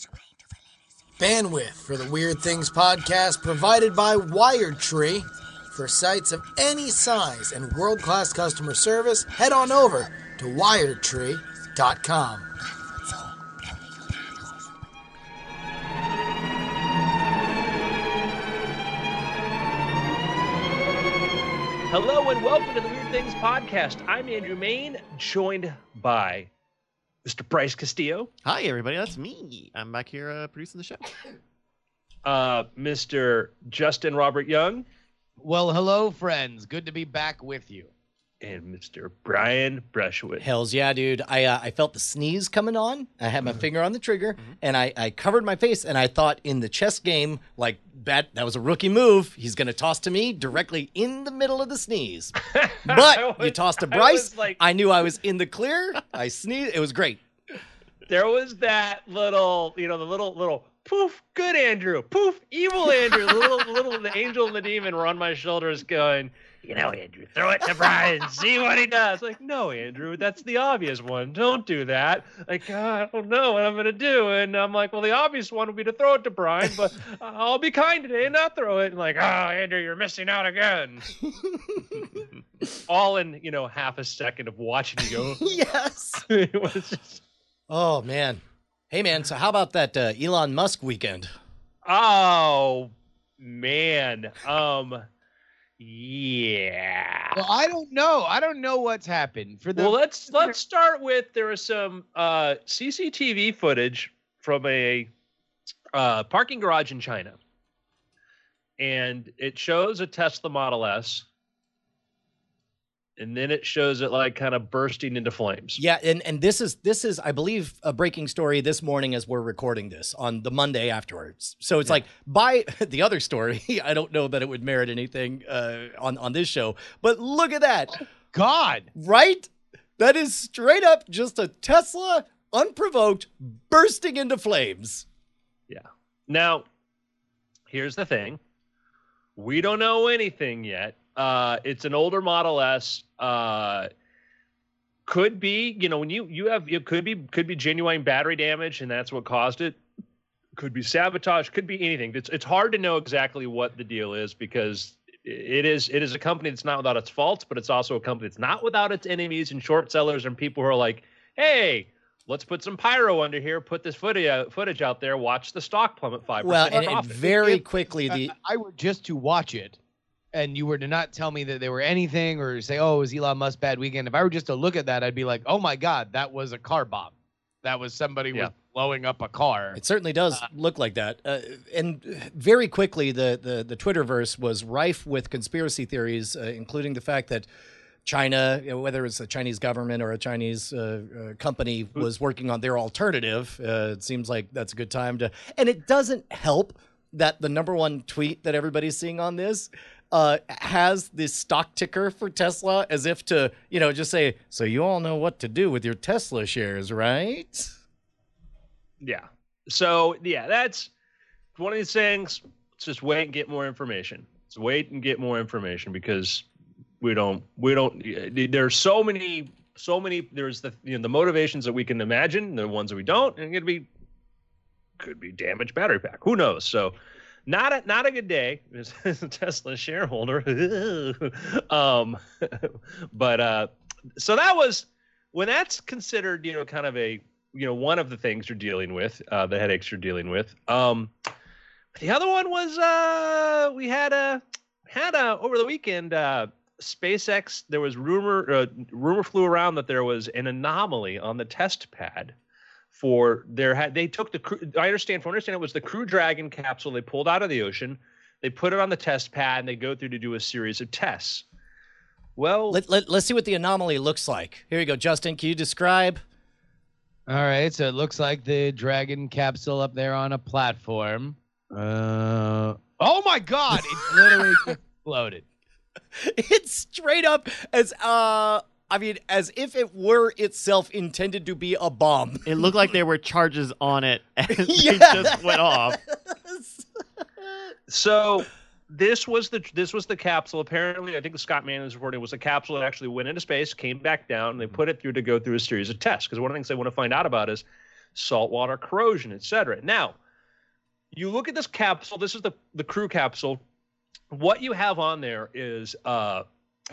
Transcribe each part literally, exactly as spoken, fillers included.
Bandwidth for the Weird Things podcast provided by WiredTree. For sites of any size and world-class customer service, head on over to wired tree dot com. Hello and welcome to the Weird Things podcast. I'm Andrew Main, joined by Mister Bryce Castillo. Hi, everybody. That's me. I'm back here uh, producing the show. Uh, Mister Justin Robert Young. Well, hello, friends. Good to be back with you. And Mister Brian Brushwood. Hells yeah, dude. I uh, I felt the sneeze coming on. I had my finger on the trigger, mm-hmm. and I, I covered my face, and I thought in the chess game, like, that, that was a rookie move. He's going to toss to me directly in the middle of the sneeze. But was, you tossed to Bryce. I, like, I knew I was in the clear. I sneezed. It was great. There was that little, you know, the little, little, poof, good Andrew, poof, evil Andrew. The little, little, the angel and the demon were on my shoulders going, you know, Andrew, throw it to Brian, see what he does. Like, no, Andrew, that's the obvious one. Don't do that. Like, uh, I don't know what I'm going to do. And I'm like, well, the obvious one would be to throw it to Brian, but uh, I'll be kind today and not throw it. And like, oh, Andrew, you're missing out again. All in, you know, half a second of watching you go. Yes. It was just... Oh, man. Hey, man, so how about that uh, Elon Musk weekend? Oh, man. Um... Yeah. Well, I don't know. I don't know what's happened. For the well, let's let's start with there was some uh, C C T V footage from a uh, parking garage in China, and it shows a Tesla Model S, and then it shows it like kind of bursting into flames. Yeah, and and this is this is I believe a breaking story this morning as we're recording this on the Monday afterwards. So it's yeah. like by the other story, I don't know that it would merit anything uh, on on this show, but look at that. Oh, God, right? That is straight up just a Tesla unprovoked bursting into flames. Yeah. Now, here's the thing. We don't know anything yet. Uh, it's an older Model S. Uh, could be, you know, when you you have it could be could be genuine battery damage, and that's what caused it. Could be sabotage. Could be anything. It's it's hard to know exactly what the deal is because it is it is a company that's not without its faults, but it's also a company that's not without its enemies and short sellers and people who are like, hey, let's put some pyro under here, put this footage out, footage out there, watch the stock plummet five percent. Well, and, and very if, quickly the I, I were just to watch it. And you were to not tell me that they were anything or say, oh, it was Elon Musk bad weekend. If I were just to look at that, I'd be like, oh, my God, that was a car bomb. That was somebody yeah. was blowing up a car. It certainly does uh, look like that. Uh, and very quickly, the, the, the Twitterverse was rife with conspiracy theories, uh, including the fact that China, you know, whether it's a Chinese government or a Chinese uh, uh, company, was working on their alternative. Uh, it seems like that's a good time to. And it doesn't help that the number one tweet that everybody's seeing on this Uh, has this stock ticker for Tesla as if to, you know, just say, so you all know what to do with your Tesla shares, right? Yeah. So, yeah, that's one of these things. Let's just wait and get more information. Let's wait and get more information because we don't, we don't, there's so many, so many, there's the, you know, the motivations that we can imagine, the ones that we don't, and it could be, could be damaged battery pack. Who knows? So, Not a not a good day as a Tesla shareholder. um, but uh, so that was when that's considered, you know, kind of a, you know, one of the things you're dealing with, uh, the headaches you're dealing with. Um, the other one was uh, we had a had a over the weekend. Uh, SpaceX. There was rumor uh, rumor flew around that there was an anomaly on the test pad. For their had they took the crew, I understand from understand it was the Crew Dragon capsule they pulled out of the ocean, they put it on the test pad and they go through to do a series of tests. Well, let, let, let's see what the anomaly looks like. Here you go, Justin. Can you describe? All right, so it looks like the Dragon capsule up there on a platform. Uh, oh my God! It's literally exploded. It's straight up as uh. I mean, as if it were itself intended to be a bomb. It looked like there were charges on it as yes. they just went off. So this was the this was the capsule. Apparently, I think Scott Mann is reporting it was a capsule that actually went into space, came back down, and they put it through to go through a series of tests. Because one of the things they want to find out about is saltwater corrosion, et cetera. Now, you look at this capsule. This is the, the crew capsule. What you have on there is uh,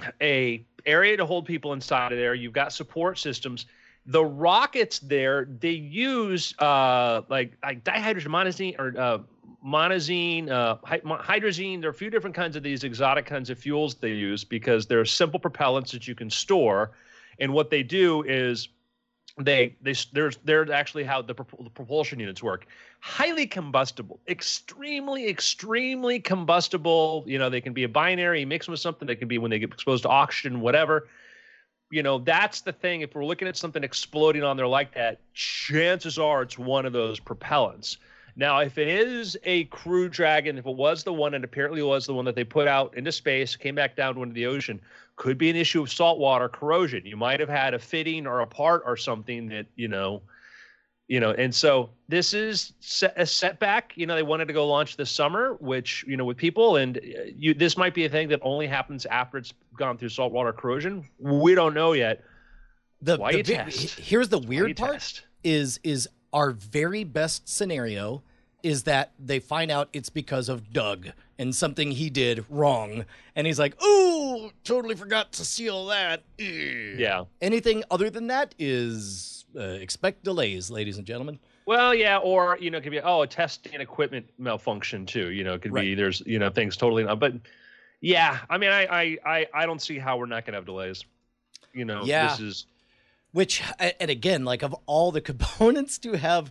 a area to hold people inside of there. You've got support systems. The rockets there, they use uh, like, like dihydrogenmonosine or uh, monosine, uh, hydrazine. There are a few different kinds of these exotic kinds of fuels they use because they're simple propellants that you can store. And what they do is they they there's they're actually how the, prop- the propulsion units work. Highly combustible, extremely extremely combustible. You know, they can be a binary, mix them with something. They can be when they get exposed to oxygen, whatever. You know, that's the thing. If we're looking at something exploding on there like that, chances are it's one of those propellants. Now, if it is a Crew Dragon, if it was the one, and apparently was the one that they put out into space, came back down into the ocean, could be an issue of saltwater corrosion. You might have had a fitting or a part or something that, you know, you know, and so this is a setback. You know, they wanted to go launch this summer, which, you know, with people, and you, this might be a thing that only happens after it's gone through saltwater corrosion. We don't know yet. The, Why the you big- test? Here's the Why weird you part test? is is our very best scenario is that they find out it's because of Doug and something he did wrong. And he's like, ooh, totally forgot to seal that. Ugh." Yeah. Anything other than that is uh, expect delays, ladies and gentlemen. Well, yeah, or, you know, it could be, oh, a testing equipment malfunction too. You know, it could be, Right. there's, you know, things totally not. But yeah, I mean, I, I, I, I don't see how we're not going to have delays. You know, Yeah. this is, Which, and again, like of all the components to have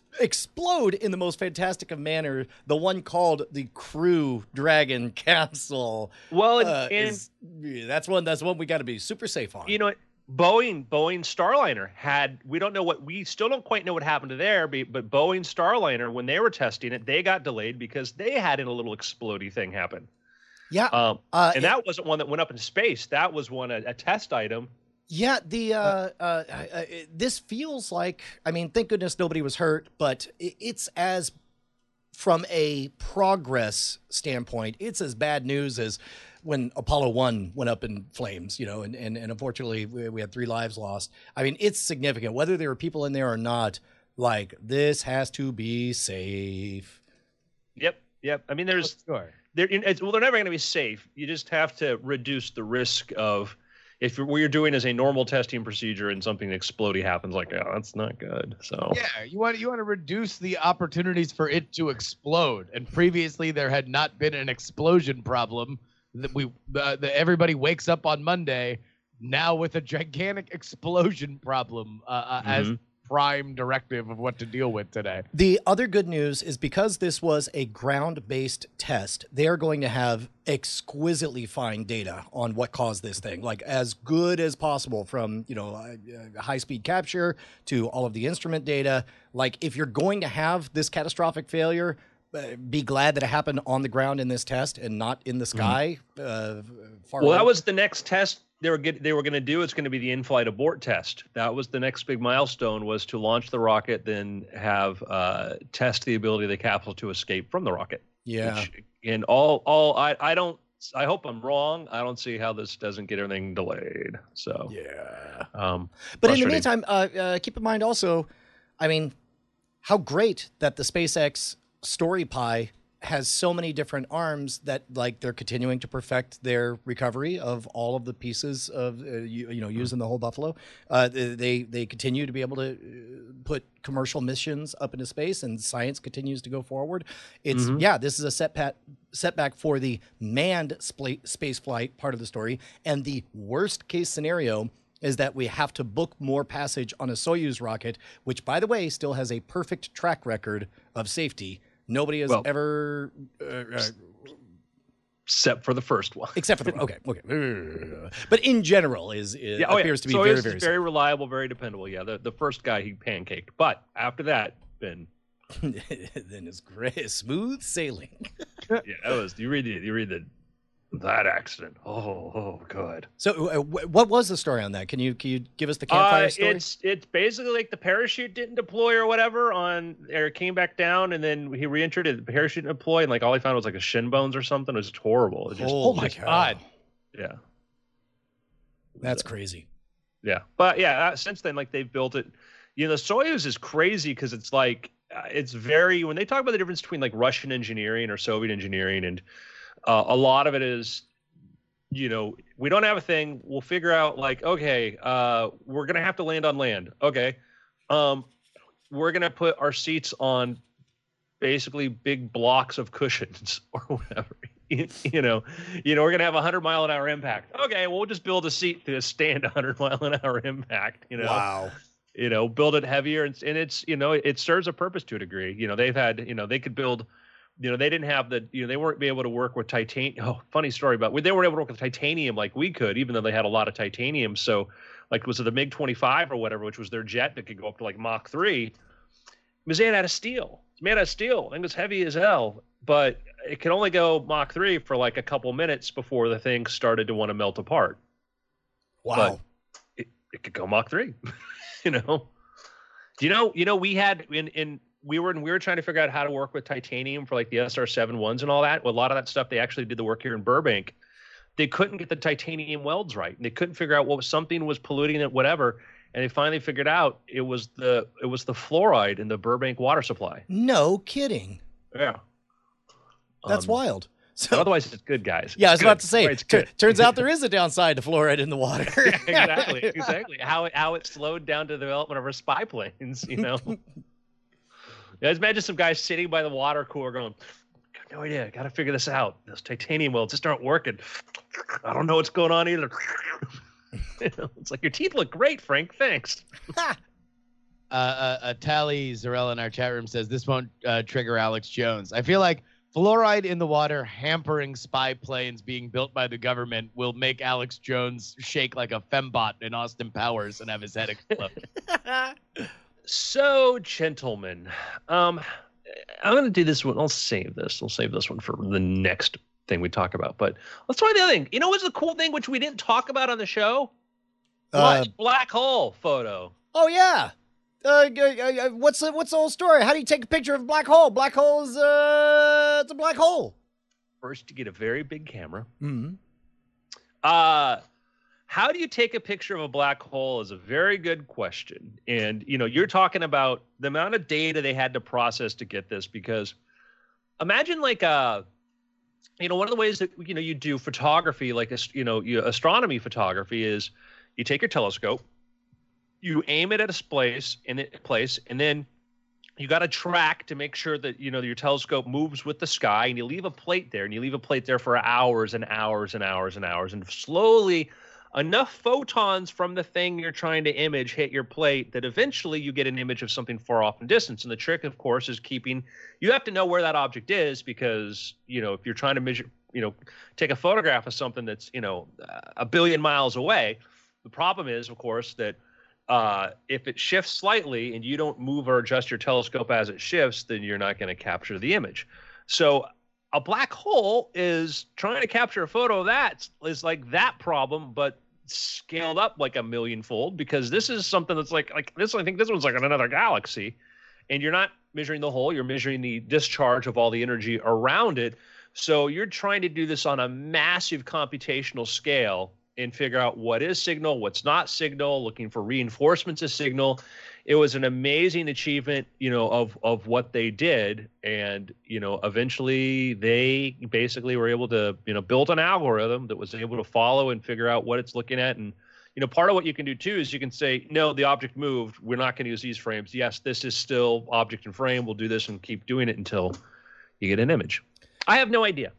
explode in the most fantastic of manner, the one called the Crew Dragon capsule. well, and, uh, and is, that's one. That's one we got to be super safe on. you know, Boeing, Boeing Starliner had, we don't know what, we still don't quite know what happened to there, but but Boeing Starliner, when they were testing it, they got delayed because they had a little explodey thing happen. yeah, Um, uh, and that wasn't one that went up into space. That was one, a, a test item. yeah. The uh, uh, uh, uh, this feels like. I mean, thank goodness nobody was hurt, but it, it's as from a progress standpoint, it's as bad news as when Apollo one went up in flames, you know, and, and, and unfortunately we, we had three lives lost. I mean, it's significant. Whether there were people in there or not, like, this has to be safe. Yep, yep. I mean, there's, Sure. they're, it's, well, they're never going to be safe. You just have to reduce the risk of, if you're, what you're doing is a normal testing procedure and something explodey happens, like, oh, that's not good. So Yeah, you want you want to reduce the opportunities for it to explode. And previously, there had not been an explosion problem. That we uh, that everybody wakes up on Monday now with a gigantic explosion problem uh, uh, as Mhm. prime directive of what to deal with today. The other good news is because this was a ground-based test, they are going to have exquisitely fine data on what caused this thing, like as good as possible, from, you know, uh, high-speed capture to all of the instrument data. Like, if you're going to have this catastrophic failure, uh, be glad that it happened on the ground in this test and not in the sky. Uh, far well, away. that was the next test they were get, they were going to do. It's going to be the in-flight abort test. That was the next big milestone, was to launch the rocket, then have uh, test the ability of the capsule to escape from the rocket. yeah. Which, and all, all I, I don't. I hope I'm wrong. I don't see how this doesn't get everything delayed. So Yeah. um, But in the frustrating. meantime, uh, uh, keep in mind also, I mean, how great that the SpaceX Story Pie has so many different arms that, like, they're continuing to perfect their recovery of all of the pieces of uh, you, you know using the whole Buffalo. Uh, they they continue to be able to uh, put commercial missions up into space, and science continues to go forward. It's Mhm. yeah, this is a setback setback for the manned spla- space flight part of the story, and the worst case scenario is that we have to book more passage on a Soyuz rocket, which, by the way, still has a perfect track record of safety. Nobody has Well, ever, uh, uh, except for the first one. except for the okay, okay, but in general, is, is Yeah, oh, yeah. appears to be So very, it's very, very reliable, very dependable. Yeah, the, the first guy he pancaked, but after that, been safe. Then it's great, smooth sailing. yeah, that was you read the you read the that accident. Oh, oh, good. So, uh, wh- what was the story on that? Can you can you give us the campfire Uh, story? it's it's basically like the parachute didn't deploy or whatever on, or it came back down, and then he re-entered it. The parachute didn't deploy, and like all he found was like a shin bones or something. It was horrible. It just, oh my just- god, yeah, that's crazy. yeah. But yeah, uh, since then, like they've built it. You know, the Soyuz is crazy because it's like uh, it's very when they talk about the difference between like Russian engineering or Soviet engineering, and uh, a lot of it is, you know, we don't have a thing. We'll figure out like, okay, uh, we're gonna have to land on land. Okay, um, we're gonna put our seats on basically big blocks of cushions or whatever. You know, you know, we're gonna have a hundred mile an hour impact. Okay, well, we'll just build a seat to stand a hundred mile an hour impact. You know, Wow. You know, build it heavier, and, and it's you know, it serves a purpose to a degree. You know, they've had, you know, they could build, you know, they didn't have the, you know, they weren't be able to work with titanium. Oh, funny story about they weren't able to work with titanium like we could, even though they had a lot of titanium. So, like, was it the MiG twenty-five or whatever, which was their jet that could go up to like Mach three? It was made out of steel. It's made out of steel. I think it's heavy as hell, but it could only go Mach three for like a couple minutes before the thing started to want to melt apart. Wow. But it, it could go Mach three, you know? Do you know, you know, we had in, in, we were, we were trying to figure out how to work with titanium for like the S R seven ones and all that. Well, a lot of that stuff, they actually did the work here in Burbank. They couldn't get the titanium welds right. And they couldn't figure out what was, something was polluting it, whatever. And they finally figured out it was the, it was the fluoride in the Burbank water supply. No kidding. Yeah. That's Um, wild. But So otherwise, it's good, guys. yeah, I It's was about good. to say, It's tur- good. turns out there is a downside to fluoride in the water. Yeah, exactly, exactly. How it how it slowed down the development of our spy planes, you know. Yeah, just imagine some guys sitting by the water cooler going, "Got no idea. Got to figure this out. Those titanium welds just aren't working. I don't know what's going on either." You know, it's like, your teeth look great, Frank. Thanks. Uh, uh, uh, Tally Zarella in our chat room says this won't uh, trigger Alex Jones. I feel like fluoride in the water hampering spy planes being built by the government will make Alex Jones shake like a fembot in Austin Powers and have his head explode. So, gentlemen, um, I'm going to do this one. I'll save this. I'll save this one for the next thing we talk about. But let's try the other thing. You know what's the cool thing which we didn't talk about on the show? Uh, What? Black hole photo. oh yeah. Uh, uh, uh, what's the what's the whole story? How do you take a picture of a black hole? Black hole is uh, it's a black hole. First, you get a very big camera. Mm-hmm. Uh, how do you take a picture of a black hole is a very good question. And, you know, you're talking about the amount of data they had to process to get this, because imagine like a, you know, one of the ways that, you know, you do photography, like, you know, you, astronomy photography is you take your telescope, you aim it at a place, in a place, and then you got to track to make sure that, you know, your telescope moves with the sky, and you leave a plate there, and you leave a plate there for hours and hours and hours and hours, and slowly enough photons from the thing you're trying to image hit your plate that eventually you get an image of something far off in distance. And the trick, of course, is keeping, you have to know where that object is, because, you know, if you're trying to measure, you know, take a photograph of something that's, you know, a billion miles away, the problem is, of course, that Uh, if it shifts slightly and you don't move or adjust your telescope as it shifts, then you're not going to capture the image. So a black hole is trying to capture a photo of that is like that problem, but scaled up like a million fold, because this is something that's like, like this, I think this one's like in another galaxy, and you're not measuring the hole, you're measuring the discharge of all the energy around it. So you're trying to do this on a massive computational scale and figure out what is signal, what's not signal, looking for reinforcements of signal. It was an amazing achievement, you know, of of what they did. And, you know, eventually they basically were able to, you know, build an algorithm that was able to follow and figure out what it's looking at. And, you know, part of what you can do too is you can say, no, the object moved. We're not going to use these frames. Yes, this is still object and frame. We'll do this and keep doing it until you get an image. I have no idea.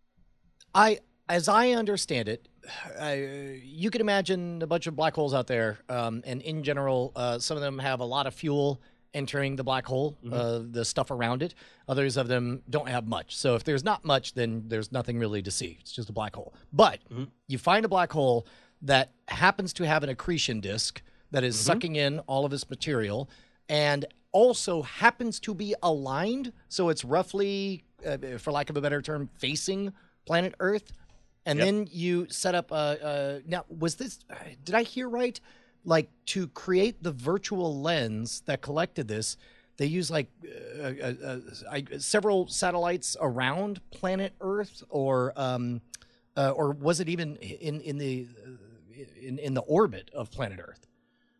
I, as I understand it, I, you can imagine a bunch of black holes out there, um, and in general, uh, some of them have a lot of fuel entering the black hole, Mhm. uh, the stuff around it. Others of them don't have much. So if there's not much, then there's nothing really to see. It's just a black hole. But Mhm. you find a black hole that happens to have an accretion disk that is Mhm. sucking in all of its material, and also happens to be aligned. So it's roughly, uh, for lack of a better term, facing planet Earth. And Yep. then you set up a, a now was this did I hear right? Like, to create the virtual lens that collected this, they use like uh, uh, uh, I, several satellites around planet Earth, or um, uh, or was it even in in the uh, in in the orbit of planet Earth?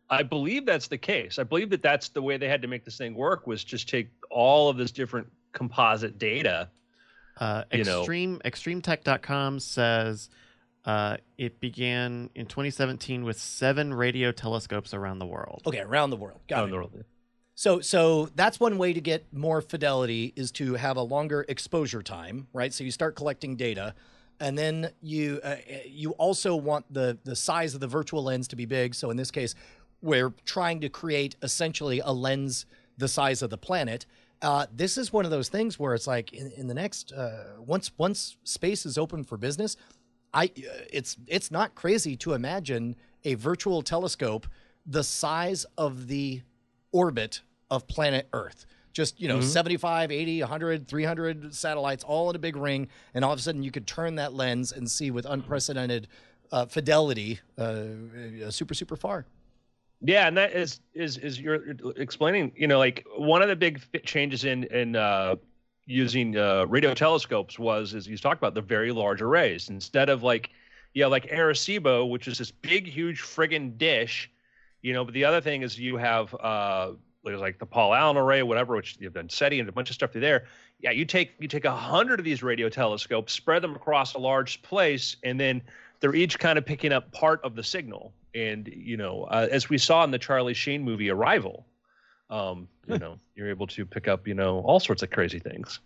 I believe that's the case. I believe that that's the way they had to make this thing work, was just take all of this different composite data. Uh, You know. Extreme extreme tech dot com says uh, it began in twenty seventeen with seven radio telescopes around the world. Okay, around the world. Got around it. the world. So, so that's one way to get more fidelity, is to have a longer exposure time, right? So you start collecting data, and then you uh, you also want the the size of the virtual lens to be big. So in this case, we're trying to create essentially a lens the size of the planet. Uh, this is one of those things where it's like in, in the next uh, once once space is open for business, I uh, it's it's not crazy to imagine a virtual telescope the size of the orbit of planet Earth. Just, you know, Mm-hmm. seventy-five, eighty, one hundred, three hundred satellites all in a big ring, and all of a sudden you could turn that lens and see with unprecedented uh, fidelity uh, uh, super super far. Yeah, and that is is is you're explaining. You know, like one of the big f- changes in in uh, using uh, radio telescopes was, as you talked about, the very large arrays. Instead of like, you know, like Arecibo, which is this big, huge friggin' dish. You know, but the other thing is you have uh, there's like the Paul Allen array, whatever, which you've done SETI and a bunch of stuff through there. Yeah, you take you take a hundred of these radio telescopes, spread them across a large place, and then they're each kind of picking up part of the signal. And, you know, uh, as we saw in the Charlie Sheen movie Arrival, um, you know, you're able to pick up, you know, all sorts of crazy things.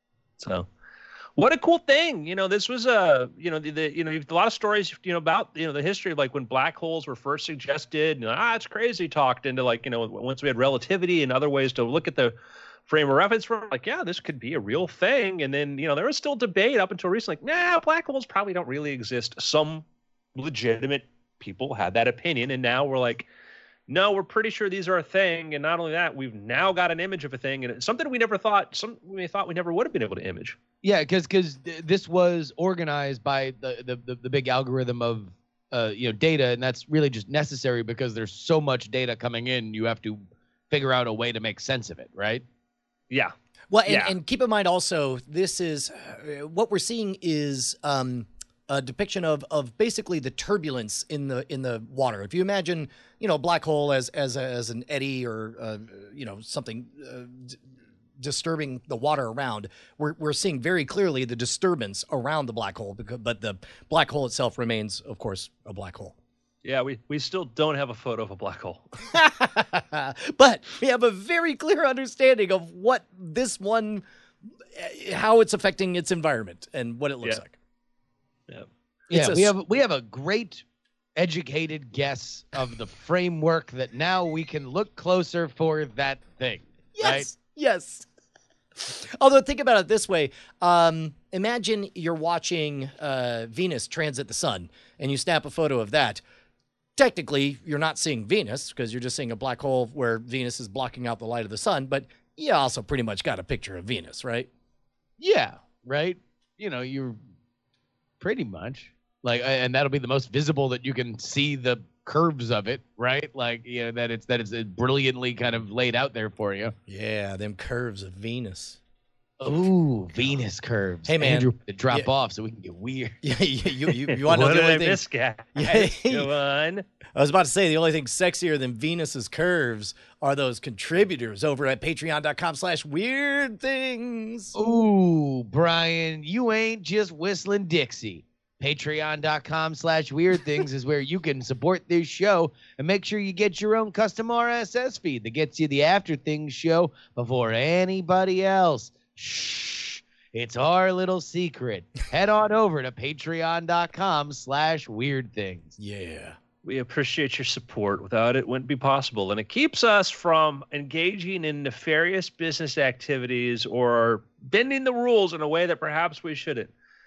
So what a cool thing. You know, this was a, you know, the, the you know, a lot of stories, you know, about, you know, the history of like when black holes were first suggested, and ah, it's crazy talked into like, you know, once we had relativity and other ways to look at the frame of reference for like, yeah, this could be a real thing. And then, you know, there was still debate up until recently, like, nah, black holes probably don't really exist. Some legitimate people had that opinion, and now we're like, no, we're pretty sure these are a thing. And not only that, we've now got an image of a thing, and it's something we never thought, some we thought we never would have been able to image. Yeah, because because this was organized by the, the the the big algorithm of uh you know data, and that's really just necessary because there's so much data coming in. You have to figure out a way to make sense of it, right? Yeah. Well, and, Yeah. and keep in mind also, this is uh, what we're seeing is um, a depiction of of basically the turbulence in the in the water. If you imagine, you know, a black hole as as a, as an eddy or uh, you know something uh, d- disturbing the water around, we're we're seeing very clearly the disturbance around the black hole. Because, but the black hole itself remains, of course, a black hole. Yeah, we, we still don't have a photo of a black hole. But we have a very clear understanding of what this one, uh, how it's affecting its environment and what it looks Yeah. like. Yeah. It's Yeah, a we s- have we have a great educated guess of the framework that now we can look closer for that thing. Yes, Right? yes. Although think about it this way: um, imagine you're watching uh, Venus transit the sun, and you snap a photo of that. Technically, you're not seeing Venus because you're just seeing a black hole where Venus is blocking out the light of the sun. But you also pretty much got a picture of Venus, right? Yeah, right. You know, you're pretty much like, and that'll be the most visible that you can see the curves of it, right? Like, you know, that it's that it's brilliantly kind of laid out there for you. Yeah, them curves of Venus. Ooh, Venus curves. Hey, man. Andrew, to drop Yeah. off so we can get weird. Yeah, you you you, you want to know What the did I only thing? miss, guy? Yeah. Come on. I was about to say the only thing sexier than Venus's curves are those contributors over at patreon.com slash weird things. Ooh, Brian, you ain't just whistling Dixie. Patreon.com slash weird things is where you can support this show and make sure you get your own custom R S S feed that gets you the After Things show before anybody else. Shh, it's our little secret. Head on over to patreon.com slash weird things. Yeah. We appreciate your support. Without it, it wouldn't be possible. And it keeps us from engaging in nefarious business activities or bending the rules in a way that perhaps we shouldn't.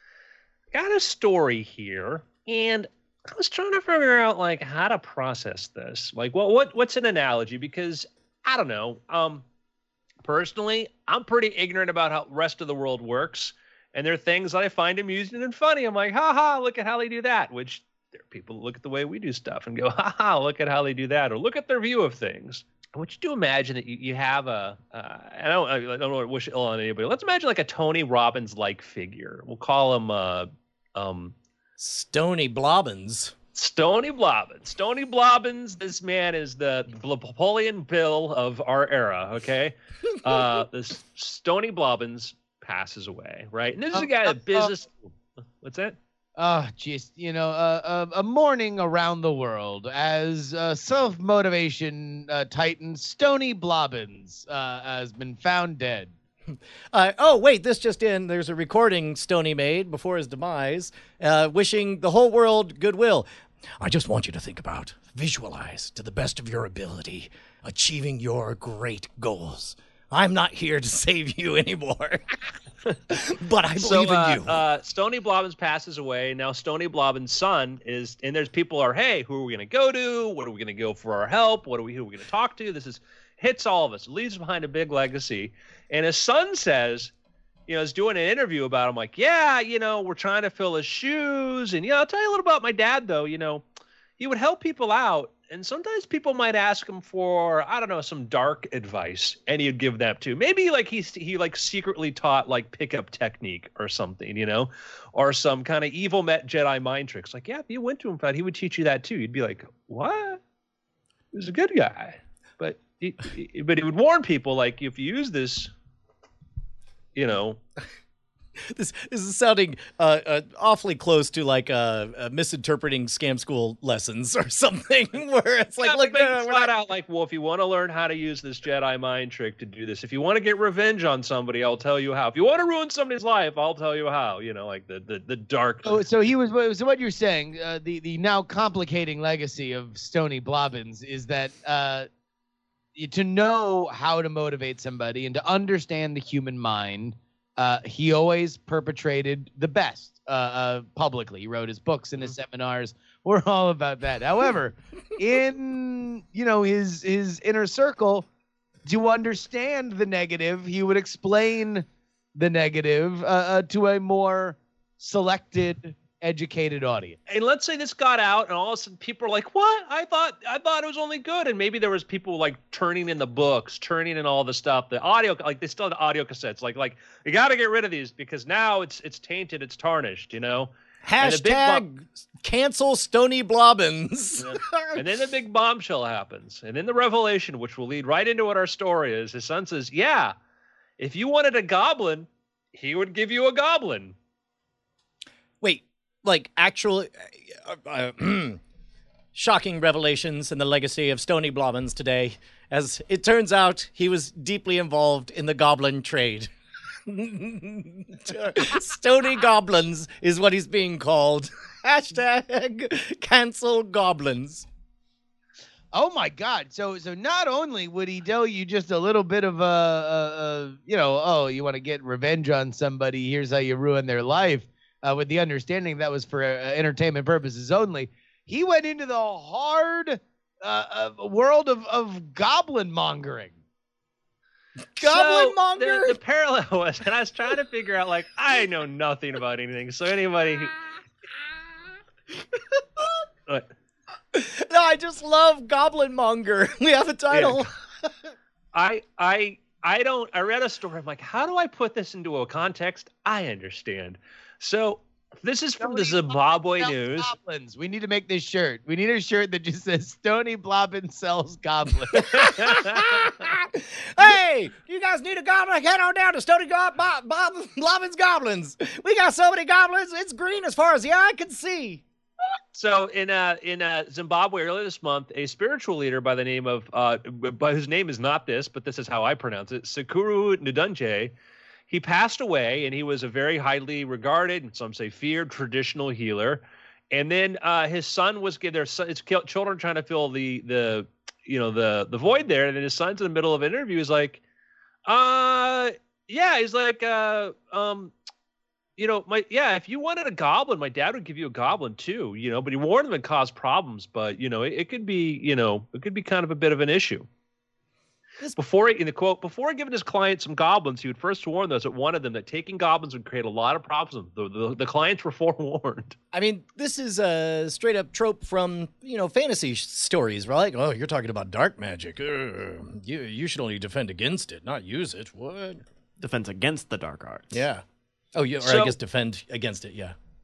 Got a story here, and I was trying to figure out like how to process this. Like, well, what what's an analogy? Because I don't know. Um, personally, I'm pretty ignorant about how the rest of the world works, and there are things that I find amusing and funny. I'm like, ha ha, look at how they do that. Which there are people that look at the way we do stuff and go, ha ha, look at how they do that, or look at their view of things. I want you to imagine that you, you have a, uh, I don't, I don't want to wish ill on anybody. Let's imagine like a Tony Robbins-like figure. We'll call him, uh, um, Stony Blobbins. Stony Blobbins. Stony Blobbins, this man is the Napoleon Bill of our era, okay? Uh, this Stony Blobbins passes away, right? And this is a guy that business... What's that? Oh, just, you know, uh, a, a morning around the world as uh, self-motivation uh, titan Stony Blobbins uh, has been found dead. Uh, oh, wait, this just in. There's a recording Stony made before his demise, uh, wishing the whole world goodwill. I just want you to think about, visualize to the best of your ability, achieving your great goals. I'm not here to save you anymore, but I believe so, uh, in you. Uh, Stony Blobbins passes away. Now Stony Blobbins' son is, and there's people are, hey, who are we going to go to? What are we going to go for our help? What are we, who are we going to talk to? This is hits all of us. It leaves behind a big legacy. And his son says, you know, is doing an interview about him, like, yeah, you know, we're trying to fill his shoes. And, you know, I'll tell you a little about my dad, though. You know, he would help people out. And sometimes people might ask him for, I don't know, some dark advice. And he'd give that too. Maybe like he, he like secretly taught like pickup technique or something, you know, or some kind of evil Met Jedi mind tricks. Like, yeah, if you went to him, he would teach you that too. You'd be like, what? He was a good guy. But he, he, but he would warn people, like, if you use this, you know, This, this is sounding uh, uh, awfully close to like uh, uh, misinterpreting scam school lessons or something, where it's like, yeah, look, like, no, no, we're flat not- out, like, well, if you want to learn how to use this Jedi mind trick to do this, if you want to get revenge on somebody, I'll tell you how. If you want to ruin somebody's life, I'll tell you how. You know, like the the, the dark. So, so he was. So what you're saying, uh, the the now complicating legacy of Stony Blobbins is that uh, to know how to motivate somebody and to understand the human mind. Uh, he always perpetrated the best uh, uh, publicly. He wrote his books and his seminars. We're all about that. However, in you know his his inner circle, to understand the negative, he would explain the negative uh, uh, to a more selected, educated audience. And let's say this got out, and all of a sudden people are like, "What? I thought I thought it was only good." And maybe there was people like turning in the books, turning in all the stuff, the audio, like they still have the audio cassettes. Like, like you got to get rid of these because now it's it's tainted, it's tarnished, you know. And the big Hashtag bomb- cancel Stony Blobbins. And then the big bombshell happens, and then the revelation, which will lead right into what our story is. His son says, "Yeah, if you wanted a goblin, he would give you a goblin." Wait, like actually, uh, uh, shocking revelations in the legacy of Stony Blobbins today. As it turns out, he was deeply involved in the goblin trade. Stony Goblins is what he's being called. Hashtag cancel goblins. Oh my God! So so not only would he tell you just a little bit of a, a, a you know, oh, you want to get revenge on somebody, here's how you ruin their life, uh, with the understanding that was for uh, entertainment purposes only. He went into the hard uh, uh, world of, of goblin mongering. Goblin So, monger? The, the parallel was, and I was trying to figure out, like, I know nothing about anything. So anybody who, what? No, I just love Goblin Monger. We have a title. Yeah. I I I don't. I read a story. I'm like, how do I put this into a context? I understand. So this is from the Zimbabwe Sells News. Goblins. We need to make this shirt. We need a shirt that just says Stony Blobbins sells goblins. Hey, you guys need a goblin? Head on down to Stony Go- Bob, Bob, Blobbins Goblins. We got so many goblins, it's green as far as the eye can see. So in uh in uh Zimbabwe earlier this month, a spiritual leader by the name of uh but his name is not this, but this is how I pronounce it, Sekuru Ndunje. He passed away, and he was a very highly regarded, and some say feared, traditional healer. And then uh, his son was their son, his children trying to fill the the you know the the void there, and then his son's in the middle of an interview. He's like, uh, yeah, he's like, uh, um, you know, my yeah, if you wanted a goblin, my dad would give you a goblin too, you know. But he warned them it caused problems, but you know, it, it could be, you know, it could be kind of a bit of an issue. Before he, in the quote, before giving his client some goblins, he would first warn those that wanted them that taking goblins would create a lot of problems. The, the, the clients were forewarned. I mean, this is a straight up trope from, you know, fantasy sh- stories, right? Like, oh, you're talking about dark magic. Uh, you you should only defend against it, not use it. What? Defense against the dark arts. Yeah. Oh, yeah, or So- I guess defend against it, yeah.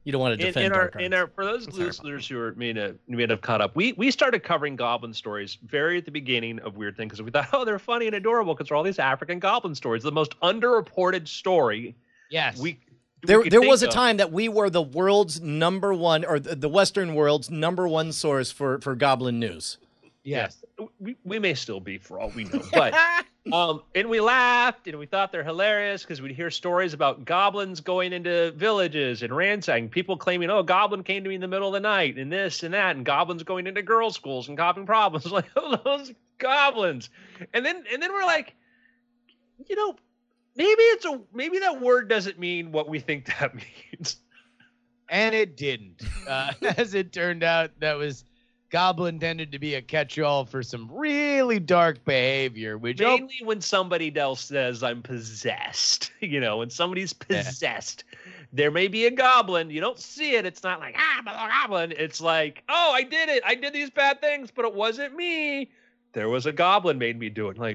You don't want to in, defend in our Dark in Arts. our for those Sorry. listeners who are may have, may have caught up, we we started covering goblin stories very at the beginning of Weird Thing because we thought, oh, they're funny and adorable because they're all these African goblin stories. The most underreported story. Yes. We There, we could there think was a of. time that we were the world's number one, or the the Western world's number one source for, for Goblin news. Yes. We, we may still be for all we know, but um, and we laughed and we thought they're hilarious because we'd hear stories about goblins going into villages and ransacking, people claiming, oh, a goblin came to me in the middle of the night and this and that, and goblins going into girls' schools and causing problems. Like, oh, those goblins. And then and then we're like, you know, maybe it's a maybe that word doesn't mean what we think that means. And it didn't. Uh, as it turned out, that was goblin tended to be a catch-all for some really dark behavior, which oh, Mainly when somebody else says I'm possessed. You know, when somebody's possessed, there may be a goblin. You don't see it. It's not like, ah, I'm a goblin. It's like, oh, I did it. I did these bad things, but it wasn't me. There was a goblin made me do it. Like,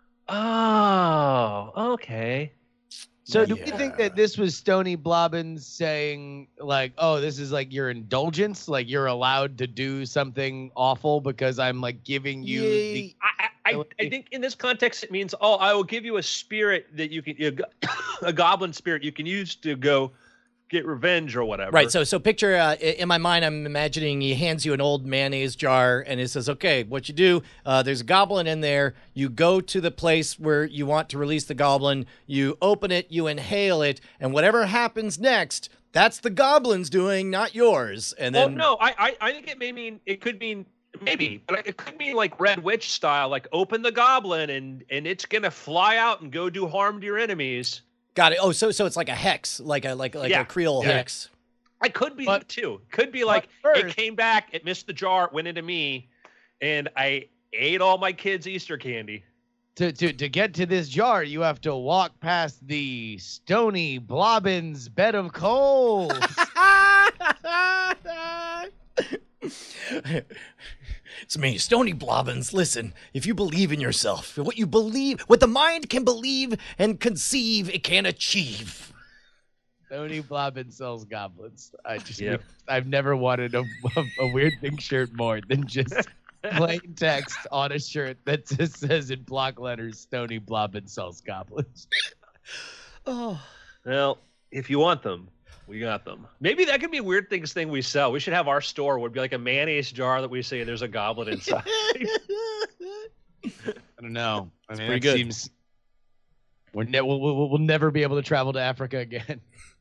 oh, okay. So do we think that this was Stony Blobbins saying like, oh, this is like your indulgence, like you're allowed to do something awful because I'm like giving you the I, I, I think in this context it means, oh, I will give you a spirit that you can, a goblin spirit you can use to go get revenge or whatever. Right. So, so picture uh, in my mind, I'm imagining he hands you an old mayonnaise jar and it says, okay, what you do, uh, there's a goblin in there. You go to the place where you want to release the goblin. You open it, you inhale it, and whatever happens next, that's the goblin's doing, not yours. And then, well, no, I, I, I think it may mean, it could mean, maybe, but it could mean like Red Witch style, like open the goblin and, and it's going to fly out and go do harm to your enemies. got it. Oh, so so it's like a hex, like a like like Yeah. a Creole Yeah. hex. I could be But- too. Could be like but it first- came back, it missed the jar, it went into me, and I ate all my kids' Easter candy. to, to to get to this jar, you have to walk past the Stony Blobbins bed of coal. It's me, Stony Blobbins. Listen, if you believe in yourself, what you believe, what the mind can believe and conceive, it can achieve. Stony Blobbins sells goblins. I just Yep. I've never wanted a, a, a weird thing shirt more than just plain text on a shirt that just says in block letters Stony Blobbins sells goblins. Oh, Well, if you want them, we got them. Maybe that could be a Weird Things thing we sell. We should have our store would be like a mayonnaise jar that we say there's a goblin inside. I don't know. I mean, pretty it good. seems we're ne- we'll, we'll, we'll never be able to travel to Africa again.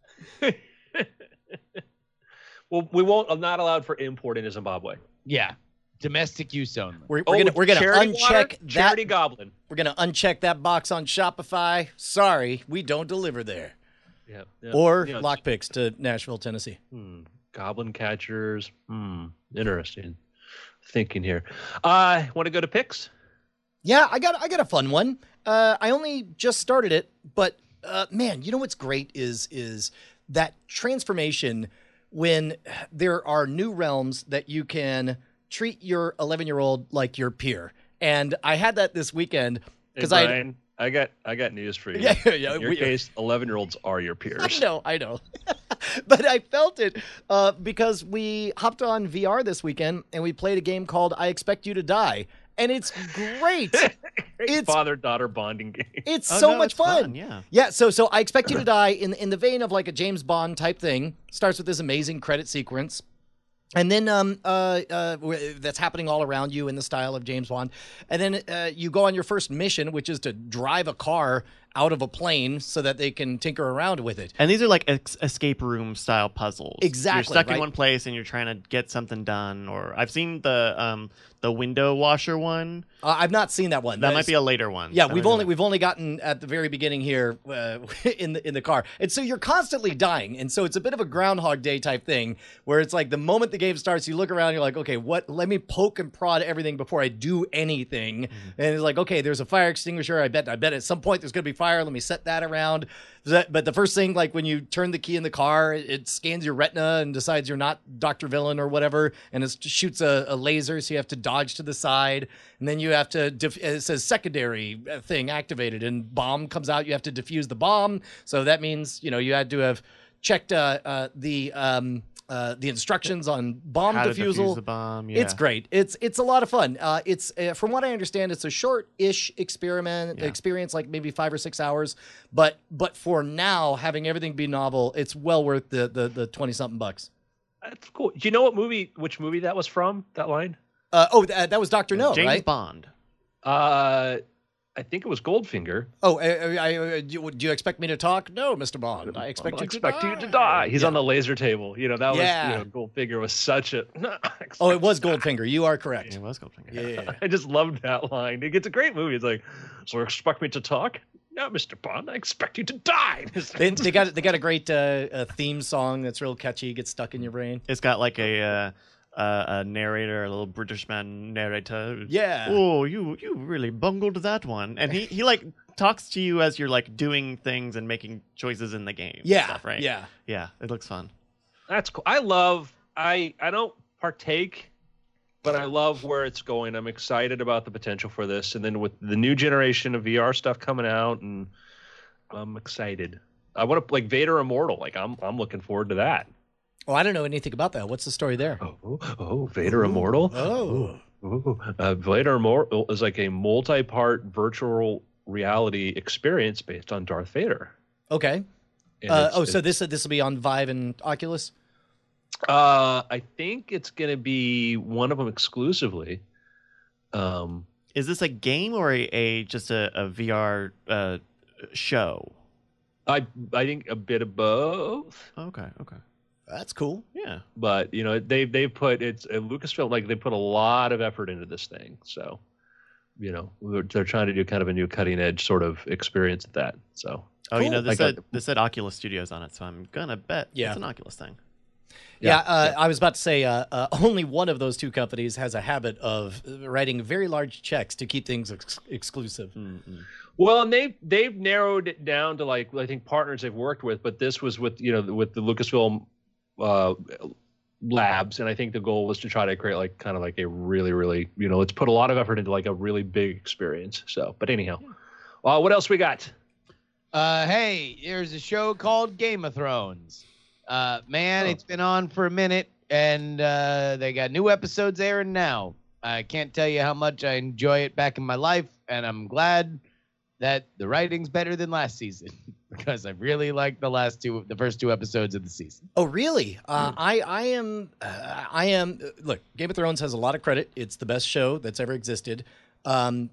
Well, we won't. I'm not allowed for import into Zimbabwe. Yeah, domestic use only. we're, we're Oh, gonna with we're gonna charity uncheck water, that. charity goblin. We're gonna uncheck that box on Shopify. Sorry, we don't deliver there. Yeah. yeah. Or You know, lockpicks to Nashville, Tennessee. Hmm. Goblin catchers. Hmm. Interesting. Thinking here. Uh, want to go to picks? Yeah, I got I got a fun one. Uh, I only just started it, but uh, man, you know what's great is is that transformation when there are new realms that you can treat your eleven year old like your peer. And I had that this weekend because Hey, I Brian, I got I got news for you. Yeah, yeah, In your we- case, eleven year olds are your peers. I know, I know. But I felt it uh, because we hopped on V R this weekend and we played a game called I Expect You to Die. And it's great. It's- father daughter bonding game. It's Oh, so no, much it's fun. Yeah. Yeah, so so I Expect You to Die in in the vein of like a James Bond type thing. Starts with this amazing credit sequence. And then um uh, uh wh- that's happening all around you in the style of James Bond. And then uh, you go on your first mission, which is to drive a car out of a plane so that they can tinker around with it. And these are like ex- escape room style puzzles. Exactly, You're stuck right. in one place and you're trying to get something done. Or I've seen the um the window washer one. Uh, I've not seen that one. That That might is- be a later one. Yeah, That we've might be only a- we've only gotten at the very beginning here uh, in the in the car, and so you're constantly dying, and so it's a bit of a Groundhog Day type thing where it's like the moment the game starts, you look around, you're like, okay, what? Let me poke and prod everything before I do anything, Mm-hmm. and it's like, okay, there's a fire extinguisher. I bet I bet at some point there's gonna be fire. Let me set that around. That- But the first thing, like when you turn the key in the car, it, it scans your retina and decides you're not Doctor Villain or whatever, and it shoots a, a laser, so you have to dodge to the side, and then you have to. Def- it says secondary thing activated, and bomb comes out. You have to defuse the bomb. So that means you know you had to have checked uh, uh, the um, uh, the instructions on bomb How to defusal. defuse the bomb. Yeah. It's great. It's it's a lot of fun. Uh, it's uh, from what I understand, it's a short-ish experiment Yeah. experience, like maybe five or six hours. But but for now, having everything be novel, it's well worth the the the twenty something bucks. That's cool. Do you know what movie, which movie that was from? That line? Uh, oh, th- that was Doctor No, James right? Bond. Uh, I think it was Goldfinger. Oh, I, I, I, do, you, do you expect me to talk? No, Mister Bond. I expect, I you, expect to you to die. He's Yeah. on the laser table. You know, that Yeah. was, you know, Goldfinger was such a. Oh, it was Goldfinger. You are correct. It was Goldfinger. Yeah. I just loved that line. It's a great movie. It's like, so you expect me to talk? No, Mister Bond, I expect you to die. They, they got they got a great uh, a theme song that's real catchy. Gets stuck in your brain. It's got like a uh, uh, a narrator, a little British man narrator. Yeah. Oh, you you really bungled that one. And he, he like talks to you as you're like doing things and making choices in the game. and Yeah. stuff, right. Yeah. Yeah. It looks fun. That's cool. I love. I I don't partake, but I love where it's going. I'm excited about the potential for this, and then with the new generation of V R stuff coming out, and I'm excited. I want to like Vader Immortal. Like I'm I'm looking forward to that. Oh, I don't know anything about that. What's the story there? Oh, oh, Vader Immortal. Oh. Ooh. Uh, Vader Immortal is like a multi-part virtual reality experience based on Darth Vader. Okay. And Uh, it's- oh, so it's- this this will be on Vive and Oculus. Uh, I think it's going to be one of them exclusively. Um, Is this a game or a, a just a, a V R uh, show? I I think a bit of both, Okay. Okay. That's cool. Yeah. but you know they they put it's uh, Lucasfilm, like they put a lot of effort into this thing, so you know they're, they're trying to do kind of a new cutting edge sort of experience at that. So Oh, you know, Cool. this Like said a- this said Oculus Studios on it, so I'm gonna bet Yeah. it's an Oculus thing. Yeah, Yeah, uh, I was about to say uh, uh, only one of those two companies has a habit of writing very large checks to keep things ex- exclusive. Mm-mm. well, and they've they've narrowed it down to like I think partners they've worked with, but this was with you know with the Lucasfilm uh, labs, and I think the goal was to try to create like kind of like a really really you know let's put a lot of effort into like a really big experience. So, but anyhow, uh, what else we got? Uh, hey, there's a show called Game of Thrones. Uh, man, Oh. it's been on for a minute, and uh, they got new episodes airing now. I can't tell you how much I enjoy it back in my life, and I'm glad that the writing's better than last season because I really liked the last two, the first two episodes of the season. Oh, really? Uh, I I am uh, I am. Look, Game of Thrones has a lot of credit. It's the best show that's ever existed. Um,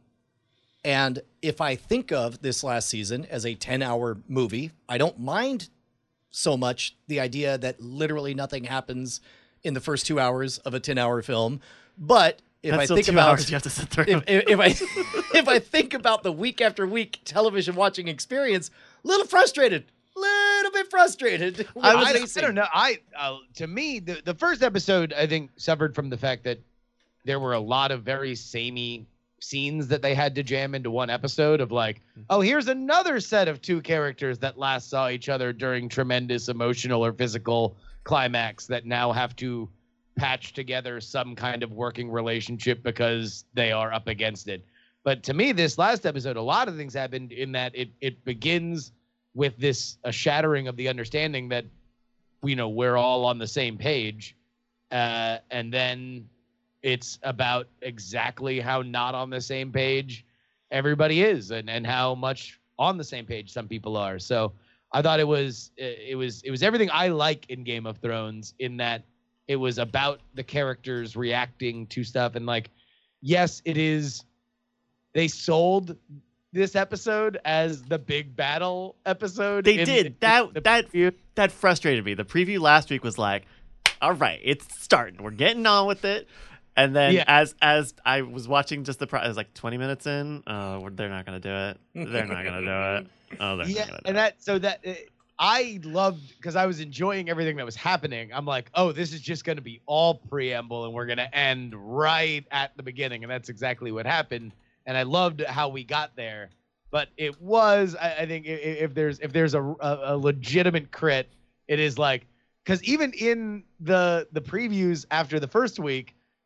and if I think of this last season as a ten-hour movie, I don't mind so much the idea that literally nothing happens in the first two hours of a ten-hour film. But if That's I still think two about hours you have to sit through. if, if, if I if I think about the week after week television watching experience, a little frustrated, little bit frustrated. with I, the I, pacing. I don't know. I uh, to me, the, the first episode I think suffered from the fact that there were a lot of very samey scenes that they had to jam into one episode of like, oh, here's another set of two characters that last saw each other during tremendous emotional or physical climax that now have to patch together some kind of working relationship because they are up against it. But to me, this last episode, a lot of things happened in that it it begins with this a shattering of the understanding that, you know, we're all on the same page, uh, and then it's about exactly how not on the same page everybody is, and, and how much on the same page some people are. So I thought it was it was it was everything I like in Game of Thrones, in that it was about the characters reacting to stuff, and like, yes, it is. They sold this episode as the big battle episode. They in- did. in That the that preview. that frustrated me. The preview last week was like, all right, it's starting. We're getting on with it. And then Yeah. as as I was watching just the pro- I was like twenty minutes in, oh, we're- they're not gonna do it. They're not gonna do it. Oh, they're Yeah, not gonna do and it. that so that uh, I loved, because I was enjoying everything that was happening. I'm like, oh, this is just going to be all preamble, and we're going to end right at the beginning, and that's exactly what happened. And I loved how we got there. But it was, I, I think, if, if there's if there's a, a, a legitimate crit, it is like, because even in the the previews after the first week,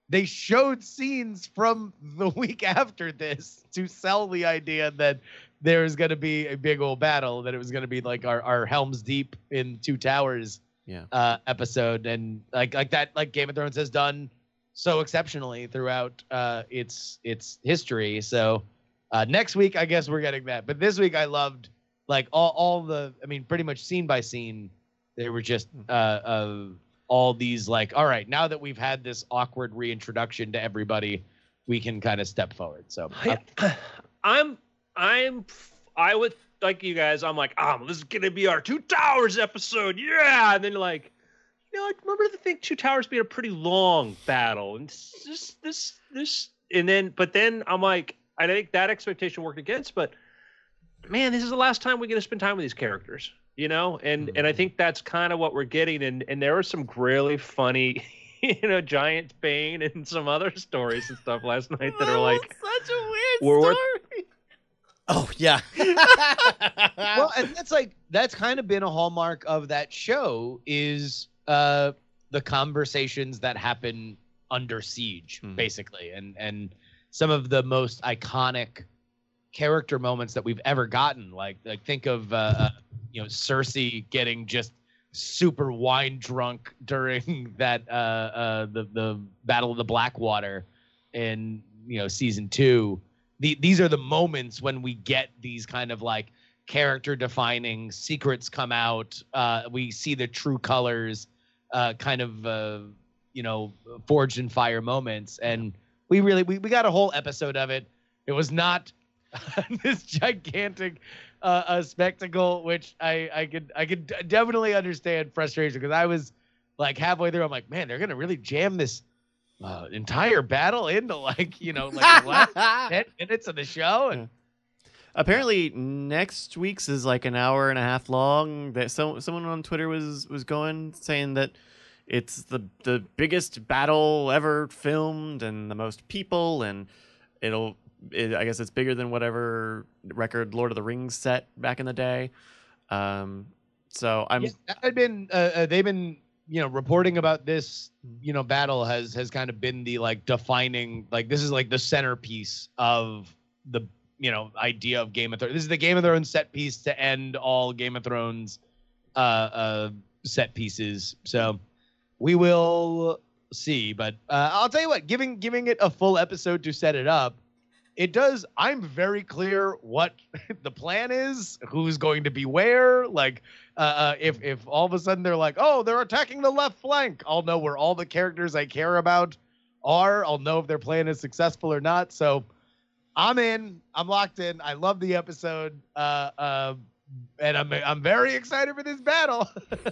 they showed scenes from the week after this to sell the idea that there was going to be a big old battle, that it was going to be like our, our Helm's Deep in Two Towers Yeah. uh, episode. And like like that, like Game of Thrones has done so exceptionally throughout uh, its its history. So uh, next week, I guess we're getting that. But this week, I loved like all, all the, I mean, pretty much scene by scene, they were just uh, uh, all these like, all right, now that we've had this awkward reintroduction to everybody, we can kind of step forward. So uh, I'm, I'm, I would like you guys. I'm like, oh, this is gonna be our Two Towers episode, yeah. And then like, you know, I remember the thing, Two Towers being a pretty long battle, and this, this, this, and then, but then I'm like, I think that expectation worked against, but man, this is the last time we get to spend time with these characters, you know, and mm-hmm. and I think that's kind of what we're getting, and and there were some really funny, you know, Giant Bane and some other stories and stuff last night that are like such a weird we're story. Worth, Oh yeah. Well, and that's like that's kind of been a hallmark of that show is uh the conversations that happen under siege, mm-hmm. basically, and and some of the most iconic character moments that we've ever gotten. Like like think of uh, uh you know Cersei getting just super wine drunk during that uh uh the the Battle of the Blackwater in you know season two. The, these are the moments when we get these kind of like character defining secrets come out. Uh, we see the true colors, uh, kind of, uh, you know, forged in fire moments. And we really, we, we got a whole episode of it. It was not this gigantic uh, uh, spectacle, which I, I could, I could definitely understand frustration because I was like halfway through. I'm like, man, they're going to really jam this Uh, entire battle into like you know like the last ten minutes of the show. And apparently next week's is like an hour and a half long. That so, someone on Twitter was was going saying that it's the the biggest battle ever filmed and the most people, and it'll it, I guess it's bigger than whatever record Lord of the Rings set back in the day. Um, so I'm yeah, that had been uh, uh, they've been. you know, reporting about this, you know, battle has, has kind of been the like defining, like this is like the centerpiece of the, you know, idea of Game of Thrones. This is the Game of Thrones set piece to end all Game of Thrones uh, uh, set pieces. So we will see, but uh, I'll tell you what, giving, giving it a full episode to set it up, it does. I'm very clear what the plan is, who's going to be where. Like, uh, uh, if if all of a sudden they're like, oh, they're attacking the left flank, I'll know where all the characters I care about are. I'll know if their plan is successful or not. So I'm in. I'm locked in. I love the episode, uh, uh, and I'm I'm very excited for this battle.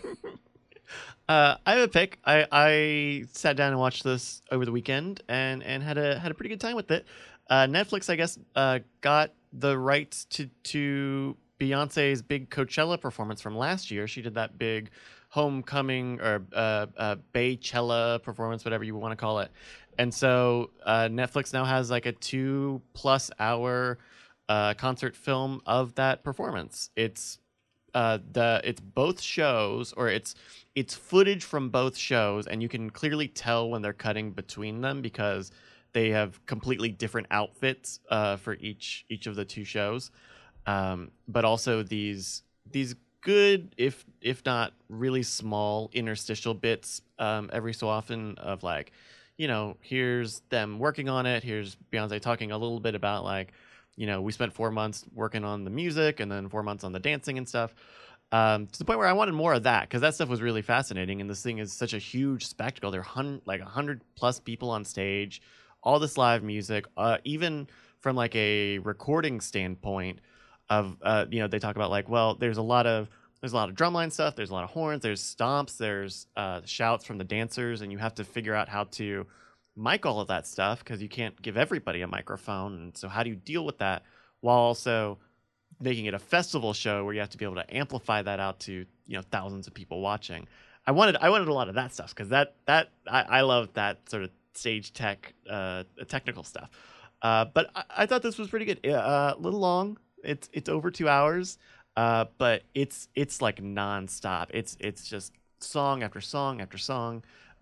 Uh, I have a pick. I, I sat down and watched this over the weekend and, and had a had a pretty good time with it. Uh, Netflix, I guess, uh, got the rights to to Beyonce's big Coachella performance from last year. She did that big homecoming or uh, uh, Baychella performance, whatever you want to call it. And so uh, Netflix now has like a two plus hour uh, concert film of that performance. It's uh, the it's both shows, or it's it's footage from both shows, and you can clearly tell when they're cutting between them because they have completely different outfits uh, for each each of the two shows, um, but also these these good, if if not really small, interstitial bits um, every so often of like, you know, here's them working on it. Here's Beyonce talking a little bit about like, you know, we spent four months working on the music and then four months on the dancing and stuff. Um, to the point where I wanted more of that because that stuff was really fascinating. And this thing is such a huge spectacle. There are hun- like a hundred plus people on stage. All this live music, uh, even from like a recording standpoint of, uh, you know, they talk about like, well, there's a lot of, there's a lot of drumline stuff. There's a lot of horns, there's stomps, there's uh, shouts from the dancers, and you have to figure out how to mic all of that stuff because you can't give everybody a microphone. And so how do you deal with that while also making it a festival show where you have to be able to amplify that out to, you know, thousands of people watching? I wanted, I wanted a lot of that stuff because that, that, I, I love that sort of stage tech, uh, technical stuff. Uh, but I, I thought this was pretty good. Uh, a little long. It's it's over two hours, uh, but it's it's like nonstop. It's it's just song after song after song.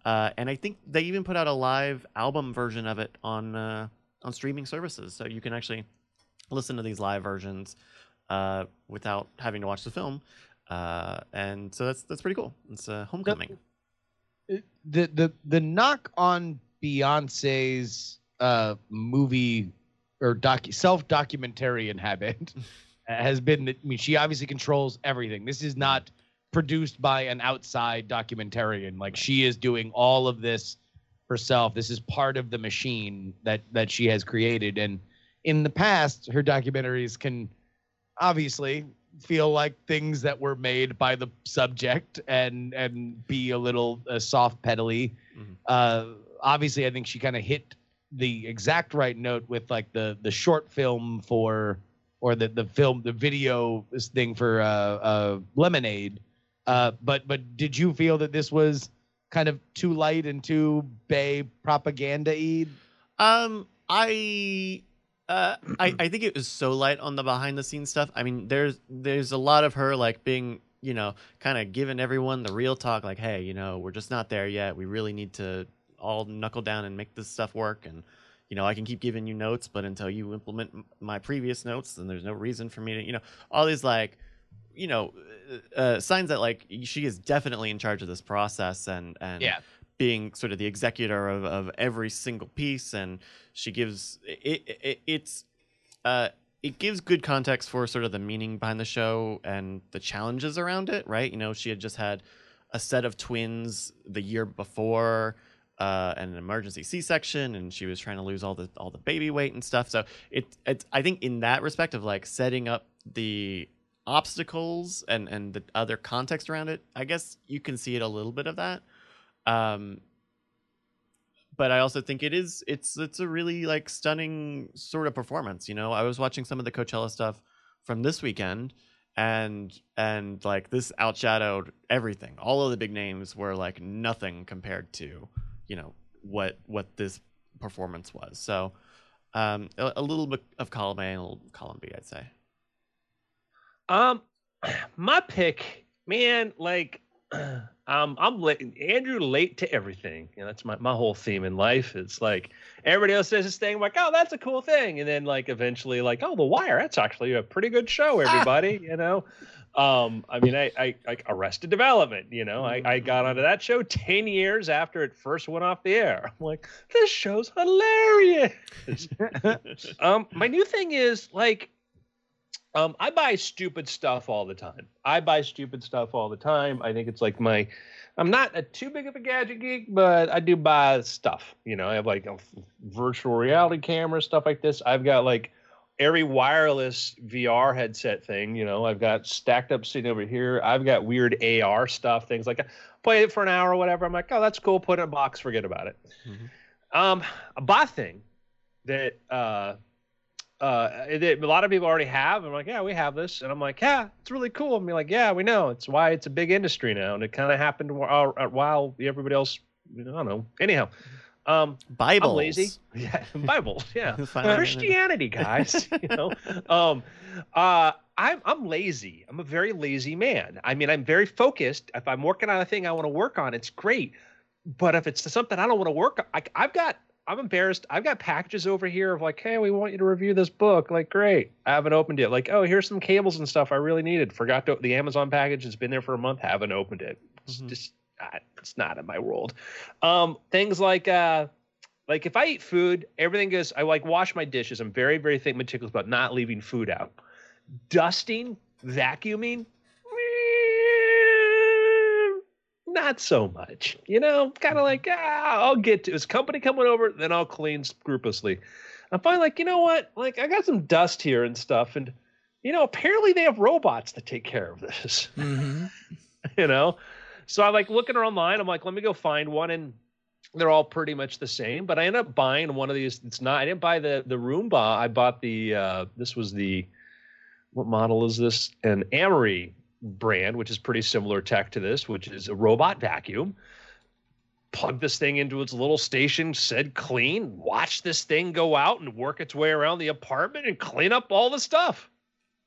Uh, and I think they even put out a live album version of it on uh, on streaming services, so you can actually listen to these live versions uh, without having to watch the film. Uh, and so that's that's pretty cool. It's uh, Homecoming. The the the knock on Beyonce's uh, movie or docu self documentarian habit has been that, I mean, she obviously controls everything. This is not produced by an outside documentarian. Like, she is doing all of this herself. This is part of the machine that that she has created. And in the past, her documentaries can obviously feel like things that were made by the subject and and be a little uh, soft pedally. Mm-hmm. Uh, obviously, I think she kind of hit the exact right note with like the the short film for or the the film the video this thing for uh, uh, Lemonade. Uh, but but did you feel that this was kind of too light and too Bay propaganda-y? Um, I, uh, I I think it was so light on the behind the scenes stuff. I mean, there's there's a lot of her like being, you know, kind of giving everyone the real talk, like, hey, you know, we're just not there yet. We really need to all knuckle down and make this stuff work. And, you know, I can keep giving you notes, but until you implement m- my previous notes, then there's no reason for me to, you know, all these like, you know, uh, signs that like she is definitely in charge of this process and and yeah. being sort of the executor of, of every single piece. And she gives it, it it's uh it gives good context for sort of the meaning behind the show and the challenges around it, right? You know, she had just had a set of twins the year before, uh and an emergency C-section, and she was trying to lose all the all the baby weight and stuff. So it it's I think in that respect of like setting up the obstacles and and the other context around it, I guess you can see it a little bit of that. Um but I also think it is it's it's a really like stunning sort of performance. You know, I was watching some of the Coachella stuff from this weekend, and and like this outshadowed everything. All of the big names were like nothing compared to, you know, what what this performance was. So um a, a little bit of column A and a little column B, I'd say. Um, my pick, man, like, um, I'm late. Andrew late to everything. You know, that's my, my whole theme in life. It's like everybody else says this thing, I'm like, oh, that's a cool thing, and then like eventually, like, oh, The Wire, that's actually a pretty good show, everybody. You know, um, I mean, I, I, like Arrested Development. You know, I, I got onto that show ten years after it first went off the air. I'm like, this show's hilarious. um, my new thing is like. Um, I buy stupid stuff all the time. I buy stupid stuff all the time. I think it's like my, I'm not a too big of a gadget geek, but I do buy stuff. You know, I have like a virtual reality camera, stuff like this. I've got like every wireless V R headset thing. You know, I've got stacked up sitting over here. I've got weird A R stuff, things like that. Play it for an hour or whatever. I'm like, oh, that's cool. Put it in a box. Forget about it. Mm-hmm. Um, a bot thing that, uh, Uh, it, a lot of people already have. I'm like, yeah, we have this. And I'm like, yeah, it's really cool. I'm like, yeah, we know. It's why it's a big industry now. And it kind of happened while, while everybody else, I don't know. Anyhow, um, Bibles. I'm lazy. Yeah, Bibles. Yeah. Christianity, guys. You know, um, uh, I'm, I'm lazy. I'm a very lazy man. I mean, I'm very focused. If I'm working on a thing I want to work on, it's great. But if it's something I don't want to work on, I, I've got, I'm embarrassed. I've got packages over here of like, hey, we want you to review this book. Like, great. I haven't opened it. Like, oh, here's some cables and stuff I really needed. Forgot to, the Amazon package has been there for a month. Haven't opened it. It's mm-hmm. just, uh, it's not in my world. Um, things like, uh, like if I eat food, everything goes, I like wash my dishes. I'm very, very think meticulous about not leaving food out. Dusting, vacuuming, not so much, you know, kind of like, ah, I'll get to this company coming over, then I'll clean scrupulously. I'm finally like, you know what? Like, I got some dust here and stuff. And, you know, apparently they have robots that take care of this, mm-hmm. you know? So I'm like looking online. I'm like, let me go find one. And they're all pretty much the same, but I ended up buying one of these. It's not, I didn't buy the, the Roomba. I bought the, uh, this was the, what model is this? An Amory brand, which is pretty similar tech to this, which is a robot vacuum. Plug this thing into its little station, said clean, watch this thing go out and work its way around the apartment and clean up all the stuff.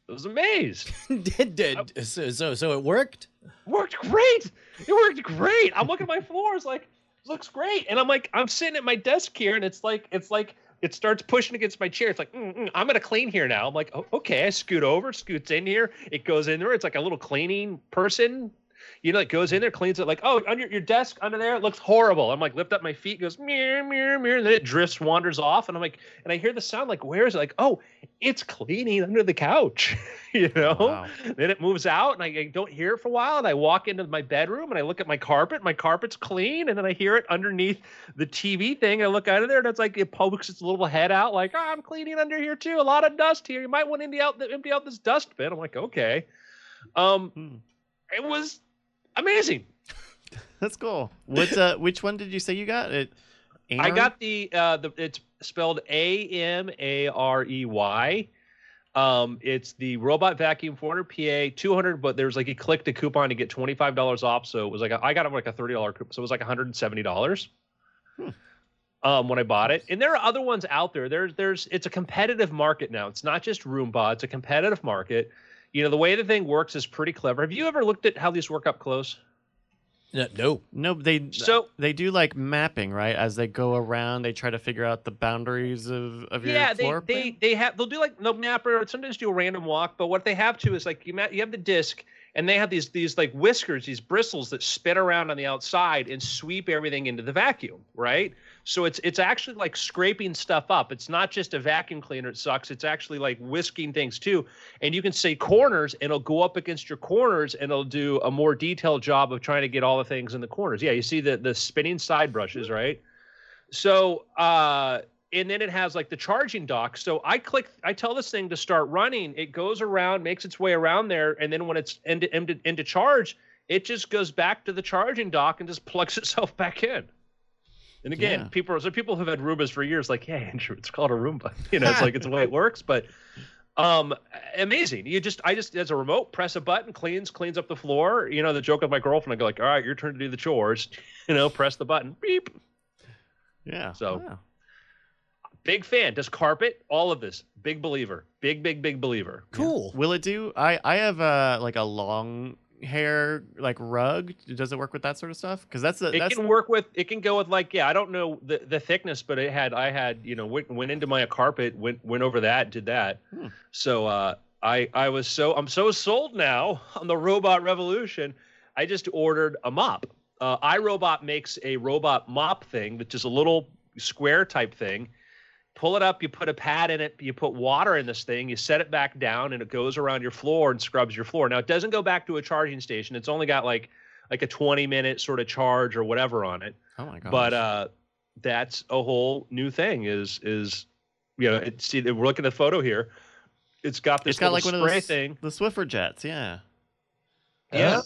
I was amazed. did did so, so so it worked? Worked great. It worked great. I'm looking at my floors like, looks great. And I'm like, I'm sitting at my desk here, and it's like, it's like, it starts pushing against my chair. It's like, mm, mm, I'm going to clean here now. I'm like, oh, okay. I scoot over, scoots in here. It goes in there. It's like a little cleaning person. You know, it goes in there, cleans it like, oh, under your desk under there, it looks horrible. I'm like, lift up my feet, goes, mirror, mirror, mirror. And then it drifts, wanders off. And I'm like, and I hear the sound like, where is it? Like, oh, it's cleaning under the couch, you know? Wow. Then it moves out, and I, I don't hear it for a while. And I walk into my bedroom, and I look at my carpet. My carpet's clean. And then I hear it underneath the T V thing. I look out of there, and it's like, it pokes its little head out like, oh, I'm cleaning under here too. A lot of dust here. You might want to empty out, empty out this dust bin. I'm like, okay. Um, hmm. It was amazing. That's cool. What? Uh, which one did you say you got? It. I got the uh the it's spelled A M A R E Y. Um, it's the robot vacuum four hundred P A two hundred, but there's like you clicked a coupon to get twenty-five dollars off, so it was like a, I got it like a thirty dollars coupon, so it was like one hundred seventy dollars. Hmm. Um, when I bought it, and there are other ones out there. There's there's it's a competitive market now. It's not just Roomba. It's a competitive market. You know, the way the thing works is pretty clever. Have you ever looked at how these work up close? No. No, they so they do like mapping, right? As they go around, they try to figure out the boundaries of, of your yeah, floor. Yeah, they, they they have they'll do like no mapper, sometimes do a random walk, but what they have to is like you ma- you have the disc, and they have these these like whiskers, these bristles that spin around on the outside and sweep everything into the vacuum, right? So it's it's actually like scraping stuff up. It's not just a vacuum cleaner, it sucks. It's actually like whisking things too. And you can say corners, and it'll go up against your corners, and it'll do a more detailed job of trying to get all the things in the corners. Yeah, you see the the spinning side brushes, right? So uh and then it has like the charging dock. So I click, I tell this thing to start running. It goes around, makes its way around there, and then when it's into into, into charge, it just goes back to the charging dock and just plugs itself back in. And again, yeah. people so people who've had Roombas for years, like, yeah, Andrew, it's called a Roomba. You know, it's like it's the way it works. But um, amazing. You just, I just as a remote, press a button, cleans, cleans up the floor. You know, the joke with my girlfriend, I go like, all right, your turn to do the chores. You know, press the button, beep. Yeah. So, wow. Big fan. Does carpet, all of this. Big believer. Big, big, big believer. Cool. Yeah. Will it do? I I have uh like a long hair like rug. Does it work with that sort of stuff? Because that's a, it that's can work with it can go with like yeah I don't know the, the thickness, but it had I had you know went, went into my carpet, went went over that, did that. Hmm. So uh, I I was so I'm so sold now on the robot revolution. I just ordered a mop. Uh, iRobot makes a robot mop thing, which is a little square type thing. Pull it up, you put a pad in it, you put water in this thing, you set it back down, and it goes around your floor and scrubs your floor. Now, it doesn't go back to a charging station. It's only got like like a twenty-minute sort of charge or whatever on it. Oh, my gosh. But uh, that's a whole new thing is, is you know, it, see, we're looking at the photo here. It's got this it's got like spray one of those, thing. The Swiffer jets, yeah. Yeah.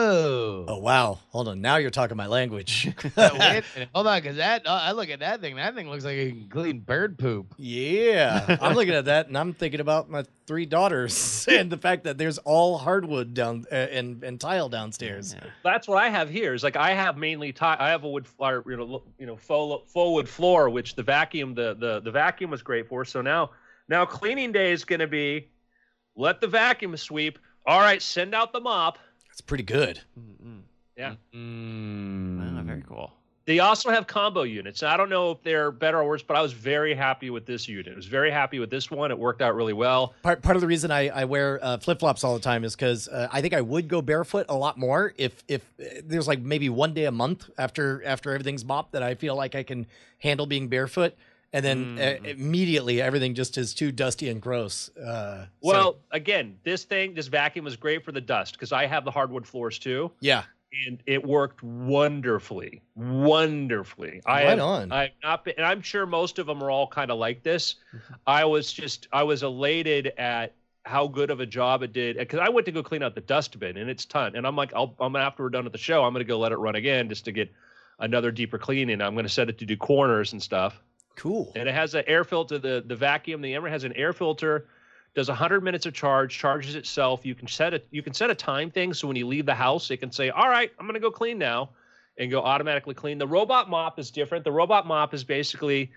Oh. Oh wow! Hold on. Now you're talking my language. Wait a minute. Hold on, because that uh, I look at that thing. That thing looks like a clean bird poop. Yeah, I'm looking at that, and I'm thinking about my three daughters and the fact that there's all hardwood down uh, and and tile downstairs. Yeah. That's what I have here. Is like I have mainly tile. I have a wood floor, you know, you know, faux, faux wood floor, which the vacuum the the the vacuum was great for. So now now cleaning day is going to be let the vacuum sweep. All right, send out the mop. It's pretty good. Mm-hmm. Yeah. Mm-hmm. Oh, very cool. They also have combo units. I don't know if they're better or worse, but I was very happy with this unit. I was very happy with this one. It worked out really well. Part part of the reason I, I wear uh, flip-flops all the time is because uh, I think I would go barefoot a lot more if if uh, there's like maybe one day a month after after everything's mopped that I feel like I can handle being barefoot. And then mm. uh, immediately everything just is too dusty and gross. Uh, well, so. again, this thing, this vacuum is great for the dust because I have the hardwood floors too. Yeah. And it worked wonderfully, wonderfully. Right I have, on. I've not been, and I'm sure most of them are all kind of like this. I was just, I was elated at how good of a job it did because I went to go clean out the dustbin and it's ton. And I'm like, I'll, I'm after we're done with the show, I'm going to go let it run again just to get another deeper cleaning. I'm going to set it to do corners and stuff. Cool. And it has an air filter. The the vacuum, the Emerald has an air filter. Does one hundred minutes of charge. Charges itself. You can set it. You can set a time thing. So when you leave the house, it can say, "All right, I'm going to go clean now," and go automatically clean. The robot mop is different. The robot mop is basically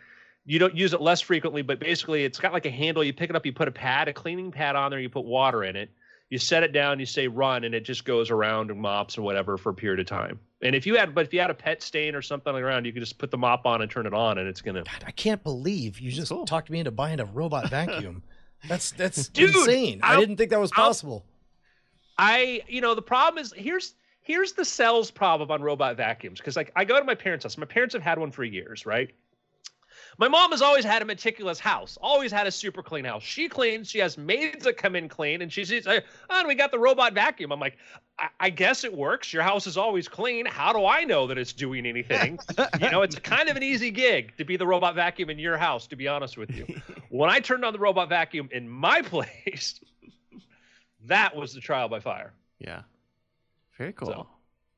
you don't use it less frequently, but basically it's got like a handle. You pick it up, you put a pad, a cleaning pad on there, you put water in it. You set it down, you say run, and it just goes around and mops and whatever for a period of time. And if you had, but if you had a pet stain or something around, you could just put the mop on and turn it on, and it's gonna. God, I can't believe you just cool. talked me into buying a robot vacuum. That's that's Dude, insane. I'll, I didn't think that was possible. I'll, I, you know, the problem is here's here's the sales problem on robot vacuums because like I go to my parents' house. My parents have had one for years, right? My mom has always had a meticulous house, always had a super clean house. She cleans. She has maids that come in clean, and she says, "Oh, and we got the robot vacuum." I'm like, I, I guess it works. Your house is always clean. How do I know that it's doing anything? You know, it's kind of an easy gig to be the robot vacuum in your house, to be honest with you. When I turned on the robot vacuum in my place, that was the trial by fire. Yeah. Very cool. So,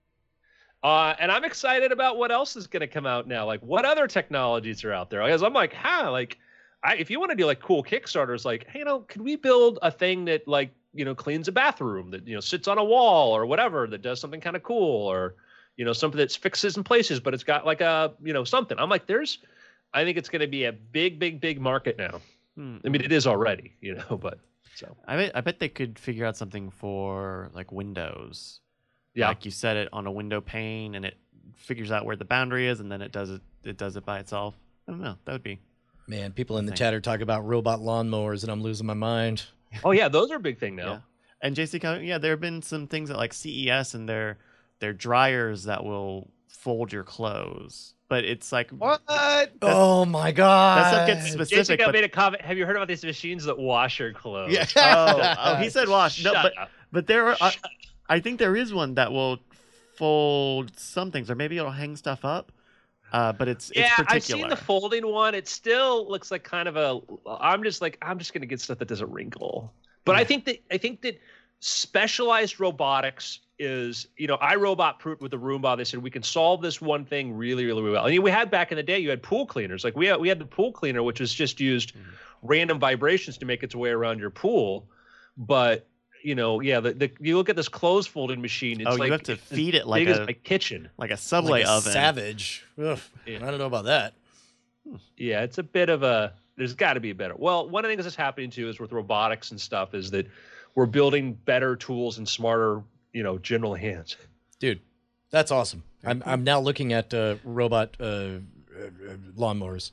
Uh, and I'm excited about what else is going to come out now. Like, what other technologies are out there? Because I'm like, huh, like, I, if you want to do like cool Kickstarters, like, hey, you know, could we build a thing that like, you know, cleans a bathroom that, you know, sits on a wall or whatever that does something kind of cool or, you know, something that's fixes in places, but it's got like a, you know, something. I'm like, there's, I think it's going to be a big, big, big market now. Hmm. I mean, it is already, you know, but so. I bet, I bet they could figure out something for like Windows. Yeah. Like you set it on a window pane and it figures out where the boundary is and then it does it it does it by itself. I don't know. That would be. Man, people in the Thing. chat are talking about robot lawnmowers, and I'm losing my mind. Oh yeah, those are a big thing now. Yeah. And J C, yeah, there have been some things at like C E S and they're they're dryers that will fold your clothes. But it's like What? Oh my god! that stuff gets specific. Jessica But, made a comment. Have you heard about these machines that wash your clothes? Yeah. oh, oh, he said wash. No, Shut but up. but there are. I, I think there is one that will fold some things, or maybe it'll hang stuff up. Uh, but it's Yeah, it's particular. I've seen the folding one. It still looks like kind of a. I'm just like I'm just gonna get stuff that doesn't wrinkle. But I think that I think that specialized robotics is, you know, iRobot proved with the Roomba. They said we can solve this one thing really, really well. And we had back in the day, you had pool cleaners. Like we had we had the pool cleaner, which was just used mm-hmm. random vibrations to make its way around your pool. But you know, yeah, the, the you look at this clothes folding machine. It's oh, like, you have to feed it like big a as my kitchen, like a Subway like a oven. Savage. Ugh, Yeah. I don't know about that. Yeah, it's a bit of a. There's got to be a better. Well, one of the things that's happening too is with robotics and stuff is that we're building better tools and smarter, you know, general hands. Dude, that's awesome. I'm I'm now looking at uh, robot uh, uh, lawnmowers.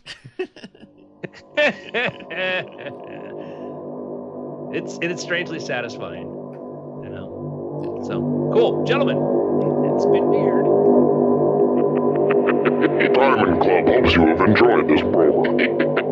it's it's strangely satisfying, you know. So cool, gentlemen. It's been weird. Diamond Club hopes you have enjoyed this program.